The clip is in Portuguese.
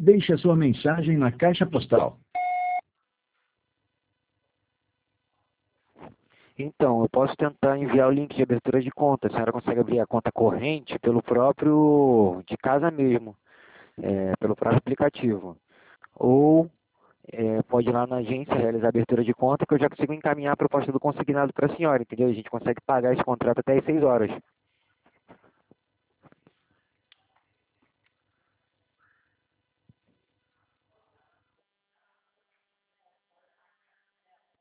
Deixe a sua mensagem na caixa postal. Então, eu posso tentar enviar o link de abertura de conta. A senhora consegue abrir a conta corrente pelo próprio, de casa mesmo, pelo próprio aplicativo. Ou pode ir lá na agência realizar a abertura de conta, que eu já consigo encaminhar a proposta do consignado para a senhora, entendeu? A gente consegue pagar esse contrato até às 6 horas.